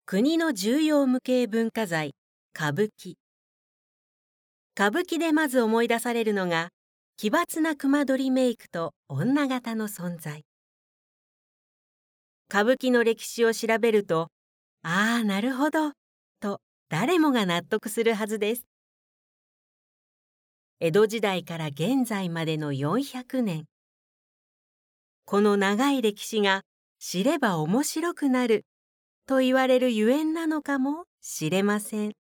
国の重要無形文化財、歌舞伎。歌舞伎でまず思い出されるのが、奇抜な隈取りメイクと女形の存在。歌舞伎の歴史を調べると、ああ、なるほど、と誰もが納得するはずです。江戸時代から現在までの400年。この長い歴史が知れば面白くなると言われるゆえんなのかもしれません。